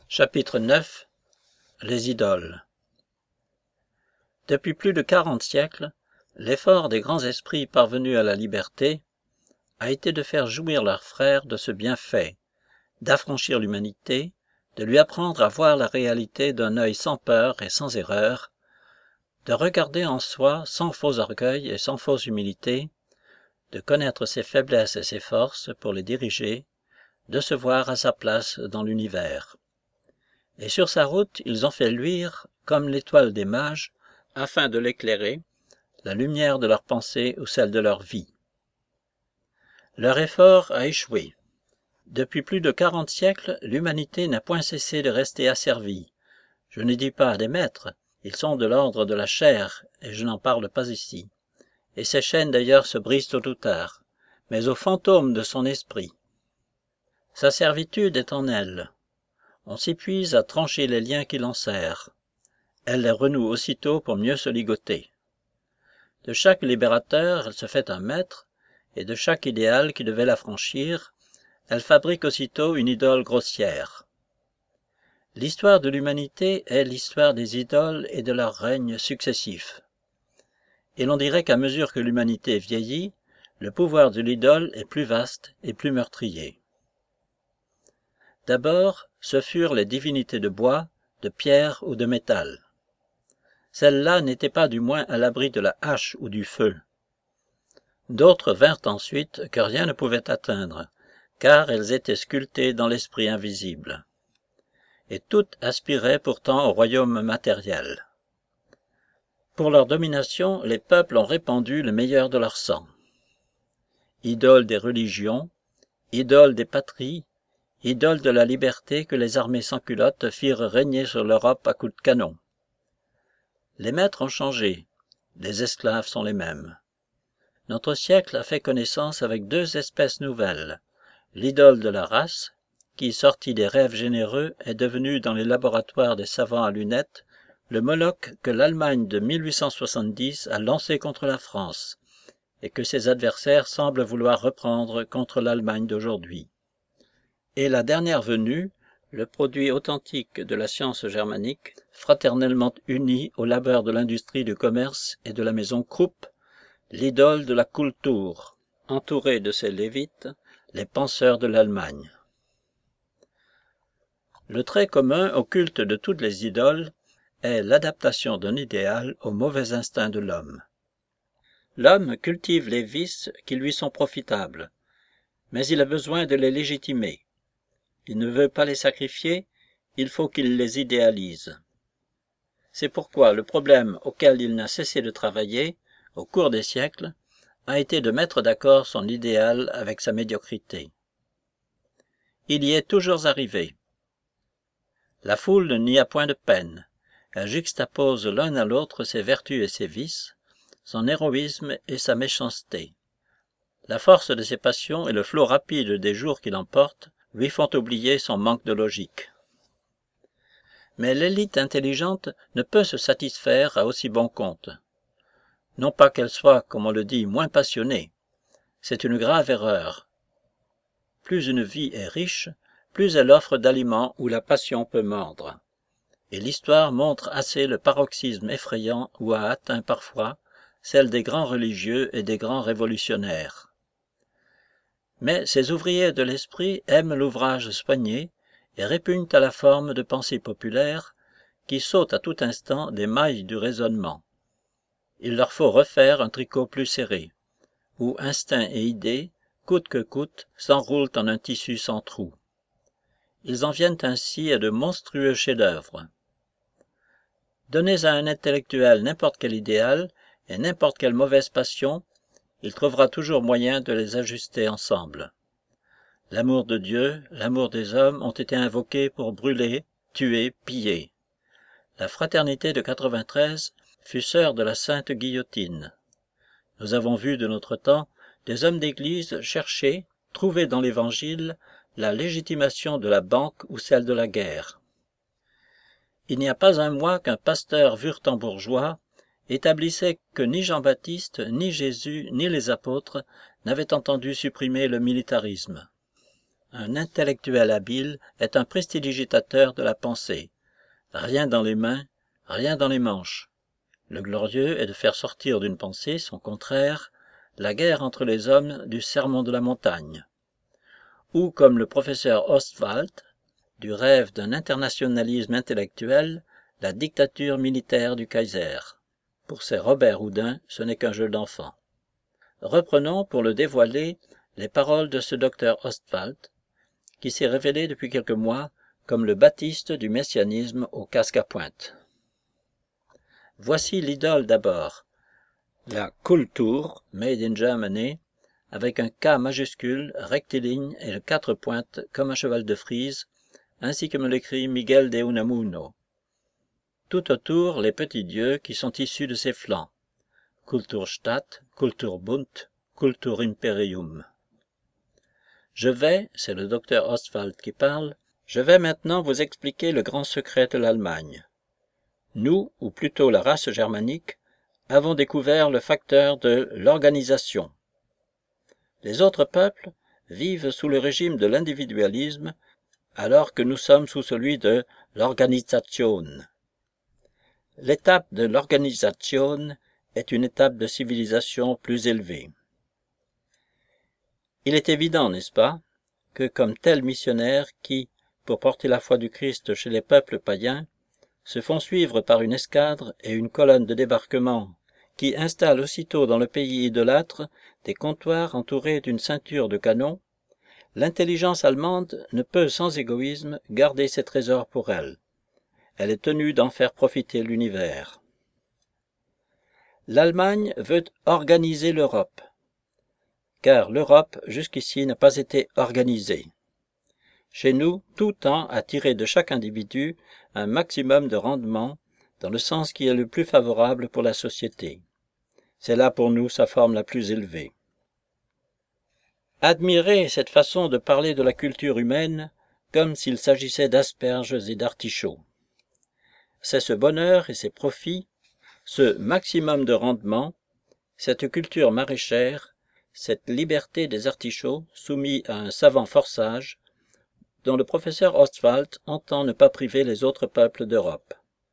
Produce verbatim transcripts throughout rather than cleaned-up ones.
Chapitre neuf. Les idoles. Depuis plus de quarante siècles, l'effort des grands esprits parvenus à la liberté a été de faire jouir leurs frères de ce bienfait, d'affranchir l'humanité, de lui apprendre à voir la réalité d'un œil sans peur et sans erreur, de regarder en soi sans faux orgueil et sans fausse humilité, de connaître ses faiblesses et ses forces pour les diriger, de se voir à sa place dans l'univers. Et sur sa route, ils ont fait luire, comme l'étoile des mages, afin de l'éclairer, la lumière de leur pensée ou celle de leur vie. Leur effort a échoué. Depuis plus de quarante siècles, l'humanité n'a point cessé de rester asservie. Je ne dis pas à des maîtres, ils sont de l'ordre de la chair, et je n'en parle pas ici. Et ces chaînes d'ailleurs se brisent tôt ou tard, mais aux fantômes de son esprit. Sa servitude est en elle. On s'épuise à trancher les liens qui l'enserrent. Elle les renoue aussitôt pour mieux se ligoter. De chaque libérateur, elle se fait un maître, et de chaque idéal qui devait l'affranchir, elle fabrique aussitôt une idole grossière. L'histoire de l'humanité est l'histoire des idoles et de leurs règnes successifs. Et l'on dirait qu'à mesure que l'humanité vieillit, le pouvoir de l'idole est plus vaste et plus meurtrier. D'abord, ce furent les divinités de bois, de pierre ou de métal. Celles-là n'étaient pas du moins à l'abri de la hache ou du feu. D'autres vinrent ensuite que rien ne pouvait atteindre, car elles étaient sculptées dans l'esprit invisible. Et toutes aspiraient pourtant au royaume matériel. Pour leur domination, les peuples ont répandu le meilleur de leur sang. Idoles des religions, idoles des patries, idoles de la liberté que les armées sans culottes firent régner sur l'Europe à coups de canon. Les maîtres ont changé, les esclaves sont les mêmes. Notre siècle a fait connaissance avec deux espèces nouvelles, l'idole de la race, qui, sortie des rêves généreux, est devenue dans les laboratoires des savants à lunettes le Moloch que l'Allemagne de mille huit cent soixante-dix a lancé contre la France, et que ses adversaires semblent vouloir reprendre contre l'Allemagne d'aujourd'hui. Et la dernière venue, le produit authentique de la science germanique, fraternellement uni au labeur de l'industrie du commerce et de la maison Krupp, l'idole de la Kultur, entourée de ses lévites, les penseurs de l'Allemagne. Le trait commun au culte de toutes les idoles est l'adaptation d'un idéal au mauvais instinct de l'homme. L'homme cultive les vices qui lui sont profitables, mais il a besoin de les légitimer. Il ne veut pas les sacrifier, il faut qu'il les idéalise. C'est pourquoi le problème auquel il n'a cessé de travailler, au cours des siècles, a été de mettre d'accord son idéal avec sa médiocrité. Il y est toujours arrivé. La foule n'y a point de peine. Elle juxtapose l'un à l'autre ses vertus et ses vices, son héroïsme et sa méchanceté. La force de ses passions et le flot rapide des jours qui l'emportent lui font oublier son manque de logique. Mais l'élite intelligente ne peut se satisfaire à aussi bon compte. Non pas qu'elle soit, comme on le dit, moins passionnée. C'est une grave erreur. Plus une vie est riche, plus elle offre d'aliments où la passion peut mordre. Et l'histoire montre assez le paroxysme effrayant où a atteint parfois celle des grands religieux et des grands révolutionnaires. Mais ces ouvriers de l'esprit aiment l'ouvrage soigné et répugnent à la forme de pensée populaire qui saute à tout instant des mailles du raisonnement. Il leur faut refaire un tricot plus serré, où instinct et idée, coûte que coûte, s'enroulent en un tissu sans trou. Ils en viennent ainsi à de monstrueux chefs-d'œuvre. Donnez à un intellectuel n'importe quel idéal et n'importe quelle mauvaise passion, il trouvera toujours moyen de les ajuster ensemble. L'amour de Dieu, l'amour des hommes ont été invoqués pour brûler, tuer, piller. La fraternité de quatre-vingt-treize fut sœur de la sainte guillotine. Nous avons vu de notre temps des hommes d'église chercher, trouver dans l'Évangile, la légitimation de la banque ou celle de la guerre. Il n'y a pas un mois qu'un pasteur wurtembourgeois établissait que ni Jean-Baptiste, ni Jésus, ni les apôtres n'avaient entendu supprimer le militarisme. Un intellectuel habile est un prestidigitateur de la pensée. Rien dans les mains, rien dans les manches. Le glorieux est de faire sortir d'une pensée son contraire, la guerre entre les hommes du sermon de la montagne. Ou comme le professeur Ostwald, du rêve d'un internationalisme intellectuel, la dictature militaire du Kaiser. Pour ces Robert Houdin, ce n'est qu'un jeu d'enfant. Reprenons, pour le dévoiler, les paroles de ce docteur Ostwald, qui s'est révélé depuis quelques mois comme le Baptiste du messianisme au casque à pointe. Voici l'idole d'abord, la Kultur, made in Germany, avec un K majuscule, rectiligne et le quatre pointes comme un cheval de frise, ainsi que me l'écrit Miguel de Unamuno. Tout autour, les petits dieux qui sont issus de ses flancs. Kulturstadt, Kulturbund, Kulturimperium. Je vais, c'est le docteur Ostwald qui parle, je vais maintenant vous expliquer le grand secret de l'Allemagne. Nous, ou plutôt la race germanique, avons découvert le facteur de l'organisation. Les autres peuples vivent sous le régime de l'individualisme, alors que nous sommes sous celui de l'Organisation. L'étape de l'Organisation est une étape de civilisation plus élevée. Il est évident, n'est-ce pas, que comme tels missionnaires qui, pour porter la foi du Christ chez les peuples païens, se font suivre par une escadre et une colonne de débarquement qui installe aussitôt dans le pays idolâtre des comptoirs entourés d'une ceinture de canons, l'intelligence allemande ne peut sans égoïsme garder ses trésors pour elle. Elle est tenue d'en faire profiter l'univers. L'Allemagne veut organiser l'Europe, car l'Europe jusqu'ici n'a pas été organisée. Chez nous, tout tend à tirer de chaque individu un maximum de rendement dans le sens qui est le plus favorable pour la société. C'est là pour nous sa forme la plus élevée. Admirez cette façon de parler de la culture humaine comme s'il s'agissait d'asperges et d'artichauts. C'est ce bonheur et ces profits, ce maximum de rendement, cette culture maraîchère, cette liberté des artichauts soumis à un savant forçage, dont le professeur Ostwald entend ne pas priver les autres peuples d'Europe.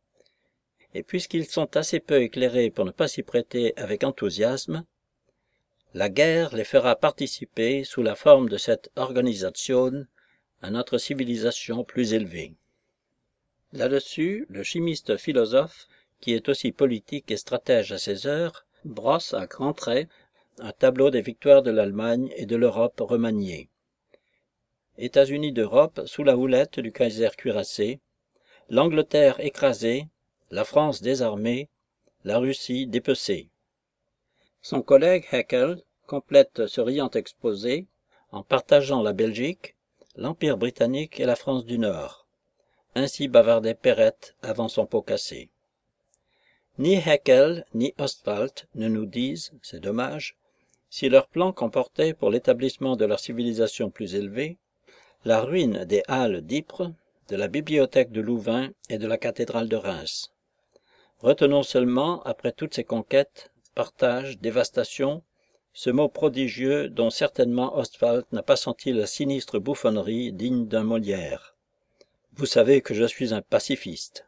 Et puisqu'ils sont assez peu éclairés pour ne pas s'y prêter avec enthousiasme, la guerre les fera participer sous la forme de cette organisation à notre civilisation plus élevée. Là-dessus, le chimiste philosophe, qui est aussi politique et stratège à ses heures, brosse à grands traits un tableau des victoires de l'Allemagne et de l'Europe remaniée. États-Unis d'Europe sous la houlette du Kaiser cuirassé, l'Angleterre écrasée, la France désarmée, la Russie dépecée. Son collègue Haeckel complète ce riant exposé en partageant la Belgique, l'Empire britannique et la France du Nord. Ainsi bavardait Perrette avant son pot cassé. Ni Haeckel ni Ostwald ne nous disent, c'est dommage, si leur plan comportait pour l'établissement de leur civilisation plus élevée la ruine des halles d'Ypres, de la bibliothèque de Louvain et de la cathédrale de Reims. Retenons seulement, après toutes ces conquêtes, partage, dévastation, ce mot prodigieux dont certainement Ostwald n'a pas senti la sinistre bouffonnerie digne d'un Molière. Vous savez que je suis un pacifiste.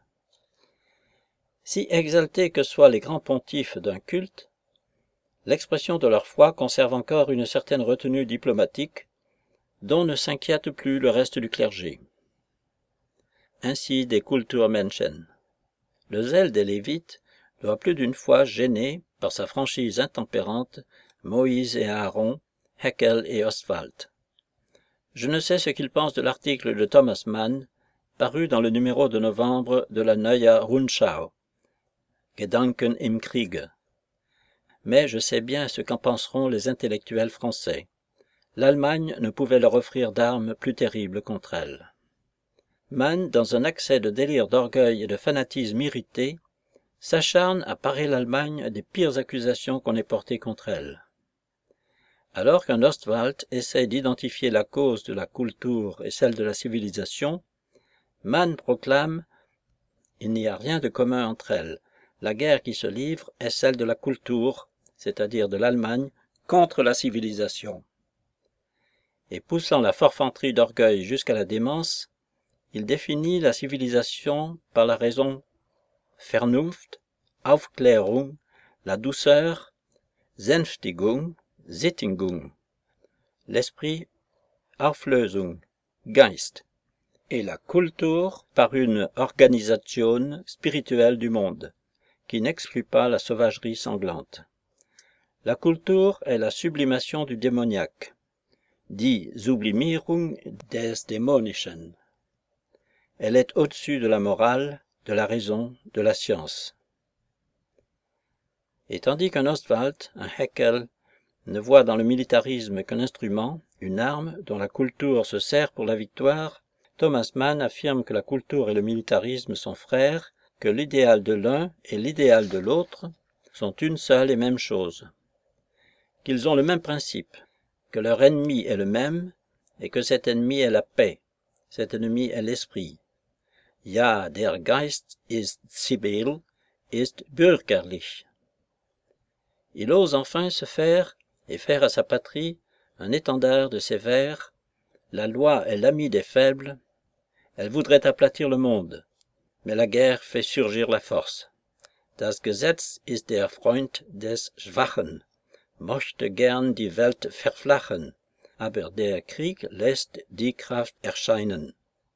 Si exaltés que soient les grands pontifes d'un culte, l'expression de leur foi conserve encore une certaine retenue diplomatique, dont ne s'inquiète plus le reste du clergé. Ainsi des Kulturmenschen. Le zèle des Lévites doit plus d'une fois gêner, par sa franchise intempérante, Moïse et Aaron, Haeckel et Ostwald. Je ne sais ce qu'ils pensent de l'article de Thomas Mann, paru dans le numéro de novembre de la Neue Rundschau, Gedanken im Kriege. Mais je sais bien ce qu'en penseront les intellectuels français. L'Allemagne ne pouvait leur offrir d'armes plus terribles contre elle. Mann, dans un accès de délire d'orgueil et de fanatisme irrité, s'acharne à parer l'Allemagne des pires accusations qu'on ait portées contre elle. Alors qu'un Ostwald essaie d'identifier la cause de la Kultur et celle de la civilisation, Mann proclame « Il n'y a rien de commun entre elles. La guerre qui se livre est celle de la Kultur, c'est-à-dire de l'Allemagne, contre la civilisation. » et poussant la forfanterie d'orgueil jusqu'à la démence, il définit la civilisation par la raison Vernunft, Aufklärung, la douceur, Sänftigung, Sättigung, l'esprit, Auflösung, Geist, et la Kultur par une organisation spirituelle du monde, qui n'exclut pas la sauvagerie sanglante. La Kultur est la sublimation du démoniaque, die Sublimierung des Dämonischen. Elle est au-dessus de la morale, de la raison, de la science. Et tandis qu'un Ostwald, un Haeckel, ne voit dans le militarisme qu'un instrument, une arme dont la Kultur se sert pour la victoire, Thomas Mann affirme que la Kultur et le militarisme sont frères, que l'idéal de l'un et l'idéal de l'autre sont une seule et même chose, qu'ils ont le même principe, que leur ennemi est le même, et que cet ennemi est la paix, cet ennemi est l'esprit. Ja, der Geist ist civil, ist bürgerlich. Il ose enfin se faire, et faire à sa patrie, un étendard de ses vers. La loi est l'ami des faibles. Elle voudrait aplatir le monde, mais la guerre fait surgir la force. Das Gesetz ist der Freund des Schwachen, möchte gern die Welt verflachen, aber der Krieg lässt die Kraft erscheinen.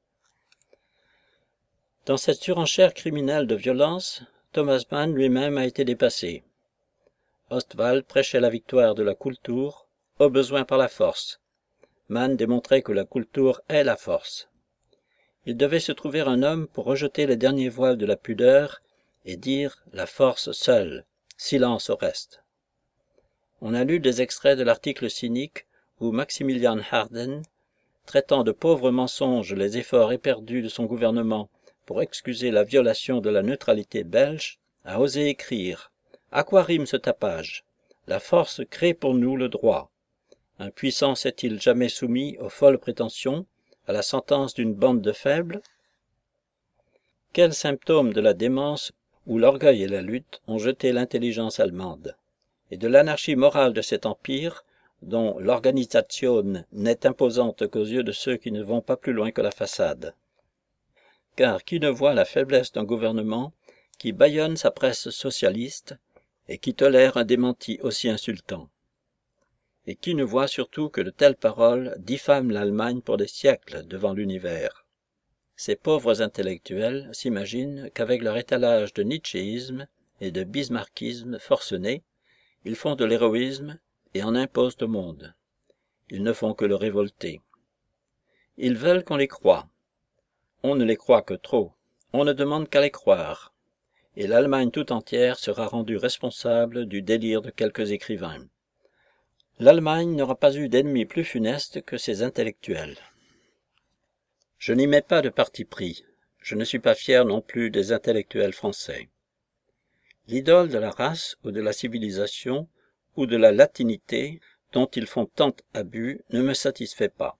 Dans cette surenchère criminelle de violence, Thomas Mann lui-même a été dépassé. Ostwald prêchait la victoire de la Kultur, au besoin par la force. Mann démontrait que la Kultur est la force. Il devait se trouver un homme pour rejeter les derniers voiles de la pudeur et dire « la force seule, silence au reste ». On a lu des extraits de l'article cynique où Maximilian Harden, traitant de pauvres mensonges les efforts éperdus de son gouvernement pour excuser la violation de la neutralité belge, a osé écrire « À quoi rime ce tapage? La force crée pour nous le droit. Un puissant s'est-il jamais soumis aux folles prétentions, à la sentence d'une bande de faibles? Quels symptômes de la démence où l'orgueil et la lutte ont jeté l'intelligence allemande, et de l'anarchie morale de cet empire, dont l'organisation n'est imposante qu'aux yeux de ceux qui ne vont pas plus loin que la façade. Car qui ne voit la faiblesse d'un gouvernement qui bâillonne sa presse socialiste et qui tolère un démenti aussi insultant? Et qui ne voit surtout que de telles paroles diffament l'Allemagne pour des siècles devant l'univers? Ces pauvres intellectuels s'imaginent qu'avec leur étalage de nietzschéisme et de bismarckisme forcené, ils font de l'héroïsme et en imposent au monde. Ils ne font que le révolter. Ils veulent qu'on les croie. On ne les croit que trop. On ne demande qu'à les croire. Et l'Allemagne tout entière sera rendue responsable du délire de quelques écrivains. L'Allemagne n'aura pas eu d'ennemi plus funeste que ses intellectuels. Je n'y mets pas de parti pris. Je ne suis pas fier non plus des intellectuels français. L'idole de la race ou de la civilisation ou de la latinité dont ils font tant abus ne me satisfait pas.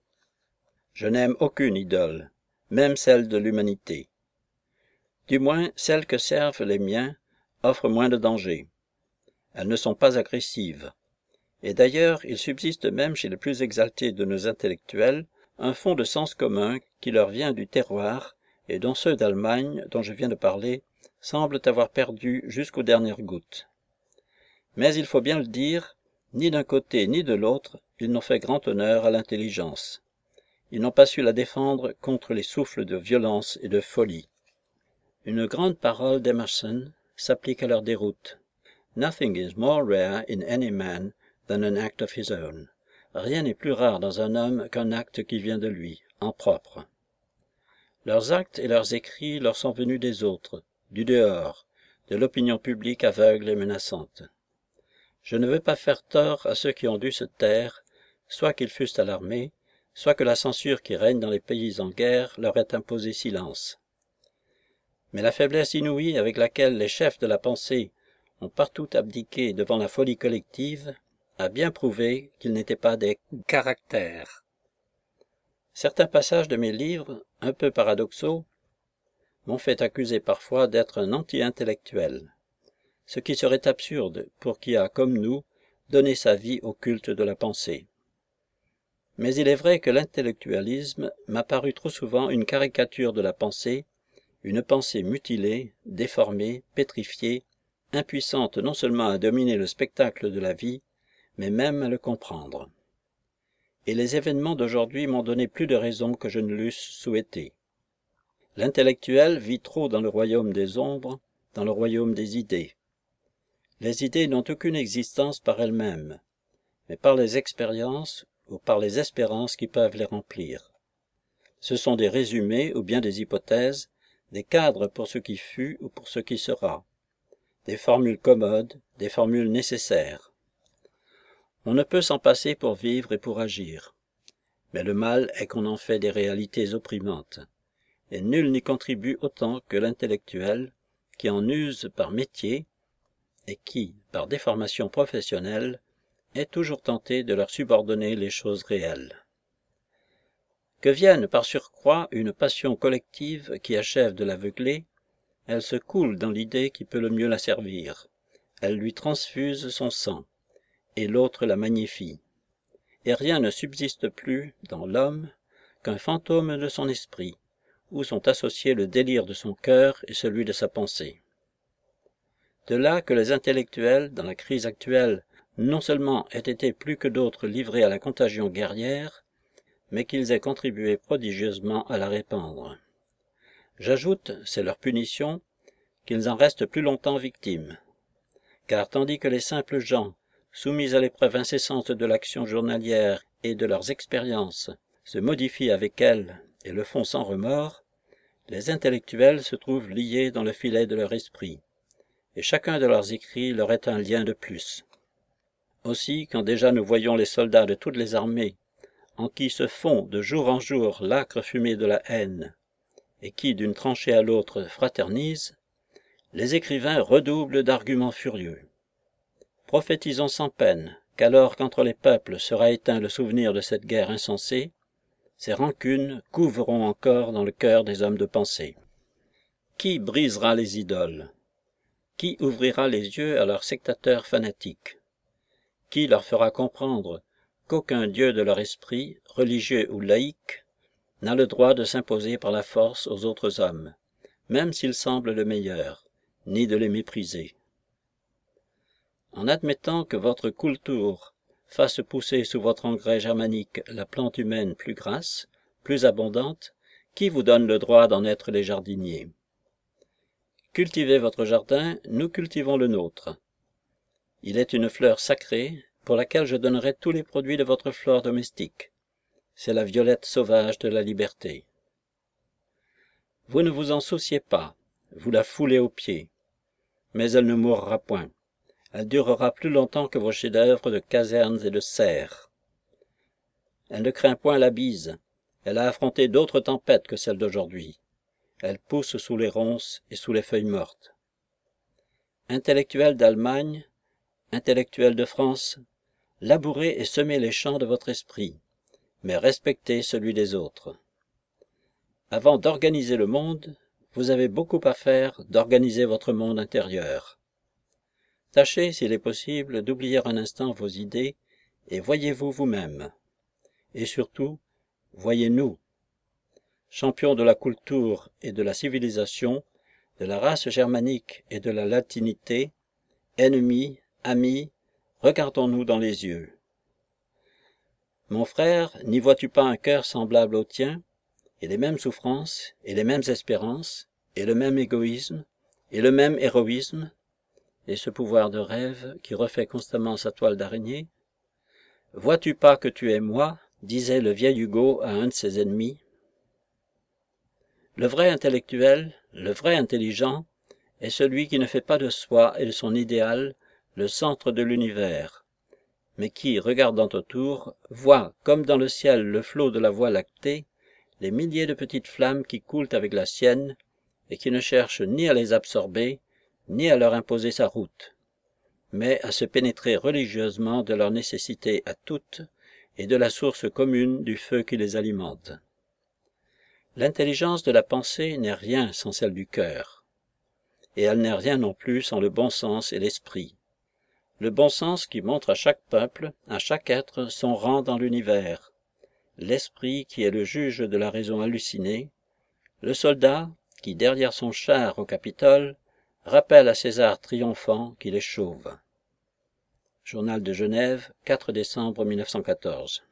Je n'aime aucune idole, même celle de l'humanité. Du moins, celles que servent les miens offrent moins de danger. Elles ne sont pas agressives. Et d'ailleurs, il subsiste même chez les plus exaltés de nos intellectuels un fond de sens commun qui leur vient du terroir et dont ceux d'Allemagne, dont je viens de parler, semblent avoir perdu jusqu'aux dernières gouttes. Mais il faut bien le dire, ni d'un côté ni de l'autre, ils n'ont fait grand honneur à l'intelligence. Ils n'ont pas su la défendre contre les souffles de violence et de folie. Une grande parole d'Emerson s'applique à leur déroute. Nothing is more rare in any man than an act of his own. Rien n'est plus rare dans un homme qu'un acte qui vient de lui, en propre. Leurs actes et leurs écrits leur sont venus des autres, du dehors, de l'opinion publique aveugle et menaçante. Je ne veux pas faire tort à ceux qui ont dû se taire, soit qu'ils fussent à l'armée, soit que la censure qui règne dans les pays en guerre leur ait imposé silence. Mais la faiblesse inouïe avec laquelle les chefs de la pensée ont partout abdiqué devant la folie collective a bien prouvé qu'ils n'étaient pas des caractères. Certains passages de mes livres, un peu paradoxaux, m'ont fait accuser parfois d'être un anti-intellectuel, ce qui serait absurde pour qui a, comme nous, donné sa vie au culte de la pensée. Mais il est vrai que l'intellectualisme m'a paru trop souvent une caricature de la pensée, une pensée mutilée, déformée, pétrifiée, impuissante non seulement à dominer le spectacle de la vie, mais même à le comprendre. Et les événements d'aujourd'hui m'ont donné plus de raisons que je ne l'eusse souhaité. L'intellectuel vit trop dans le royaume des ombres, dans le royaume des idées. Les idées n'ont aucune existence par elles-mêmes, mais par les expériences ou par les espérances qui peuvent les remplir. Ce sont des résumés ou bien des hypothèses, des cadres pour ce qui fut ou pour ce qui sera, des formules commodes, des formules nécessaires. On ne peut s'en passer pour vivre et pour agir, mais le mal est qu'on en fait des réalités opprimantes, et nul n'y contribue autant que l'intellectuel qui en use par métier et qui, par déformation professionnelle, est toujours tenté de leur subordonner les choses réelles. Que vienne par surcroît une passion collective qui achève de l'aveugler, elle se coule dans l'idée qui peut le mieux la servir, elle lui transfuse son sang, et l'autre la magnifie, et rien ne subsiste plus dans l'homme qu'un fantôme de son esprit, où sont associés le délire de son cœur et celui de sa pensée. De là que les intellectuels, dans la crise actuelle, non seulement aient été plus que d'autres livrés à la contagion guerrière, mais qu'ils aient contribué prodigieusement à la répandre. J'ajoute, c'est leur punition, qu'ils en restent plus longtemps victimes. Car tandis que les simples gens, soumis à l'épreuve incessante de l'action journalière et de leurs expériences, se modifient avec elle et le font sans remords, les intellectuels se trouvent liés dans le filet de leur esprit, et chacun de leurs écrits leur est un lien de plus. Aussi, quand déjà nous voyons les soldats de toutes les armées, en qui se fond de jour en jour l'âcre fumée de la haine, et qui d'une tranchée à l'autre fraternisent, les écrivains redoublent d'arguments furieux. Prophétisons sans peine qu'alors qu'entre les peuples sera éteint le souvenir de cette guerre insensée, ces rancunes couveront encore dans le cœur des hommes de pensée. Qui brisera les idoles? Qui ouvrira les yeux à leurs sectateurs fanatiques? Qui leur fera comprendre qu'aucun dieu de leur esprit, religieux ou laïque, n'a le droit de s'imposer par la force aux autres hommes, même s'il semble le meilleur, ni de les mépriser? En admettant que votre Kultur fasse pousser sous votre engrais germanique la plante humaine plus grasse, plus abondante, qui vous donne le droit d'en être les jardiniers? Cultivez votre jardin, nous cultivons le nôtre. Il est une fleur sacrée, pour laquelle je donnerai tous les produits de votre flore domestique. C'est la violette sauvage de la liberté. Vous ne vous en souciez pas, vous la foulez aux pieds, mais elle ne mourra point. Elle durera plus longtemps que vos chefs-d'œuvre de casernes et de serres. Elle ne craint point la bise, elle a affronté d'autres tempêtes que celles d'aujourd'hui. Elle pousse sous les ronces et sous les feuilles mortes. Intellectuels d'Allemagne, intellectuels de France, labourez et semez les champs de votre esprit, mais respectez celui des autres. Avant d'organiser le monde, vous avez beaucoup à faire d'organiser votre monde intérieur. Tâchez, s'il est possible, d'oublier un instant vos idées et voyez-vous vous-même. Et surtout, voyez-nous. Champions de la culture et de la civilisation, de la race germanique et de la latinité, ennemis, amis, regardons-nous dans les yeux. Mon frère, n'y vois-tu pas un cœur semblable au tien, et les mêmes souffrances, et les mêmes espérances, et le même égoïsme, et le même héroïsme, et ce pouvoir de rêve qui refait constamment sa toile d'araignée? Vois-tu pas que tu es moi, disait le vieil Hugo à un de ses ennemis. Le vrai intellectuel, le vrai intelligent, est celui qui ne fait pas de soi et de son idéal le centre de l'univers, mais qui, regardant autour, voit, comme dans le ciel le flot de la Voie lactée, les milliers de petites flammes qui coulent avec la sienne, et qui ne cherche ni à les absorber, ni à leur imposer sa route, mais à se pénétrer religieusement de leur nécessité à toutes et de la source commune du feu qui les alimente. L'intelligence de la pensée n'est rien sans celle du cœur, et elle n'est rien non plus sans le bon sens et l'esprit. Le bon sens qui montre à chaque peuple, à chaque être, son rang dans l'univers, l'esprit qui est le juge de la raison hallucinée, le soldat qui, derrière son char au Capitole, rappelle à César triomphant qu'il est chauve. Journal de Genève, quatre décembre mille neuf cent quatorze.